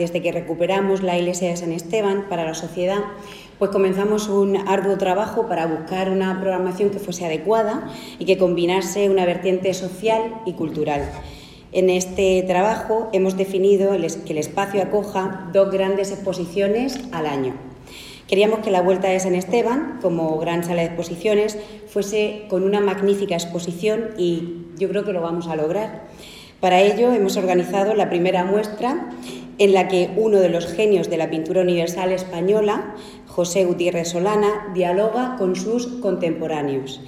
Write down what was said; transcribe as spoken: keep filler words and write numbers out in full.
Desde que recuperamos la iglesia de San Esteban para la sociedad, pues comenzamos un arduo trabajo para buscar una programación que fuese adecuada y que combinase una vertiente social y cultural. En este trabajo hemos definido que el espacio acoja dos grandes exposiciones al año. Queríamos que la Vuelta de San Esteban, como gran sala de exposiciones, fuese con una magnífica exposición y yo creo que lo vamos a lograr. Para ello hemos organizado la primera muestra en la que uno de los genios de la pintura universal española, José Gutiérrez Solana, dialoga con sus contemporáneos.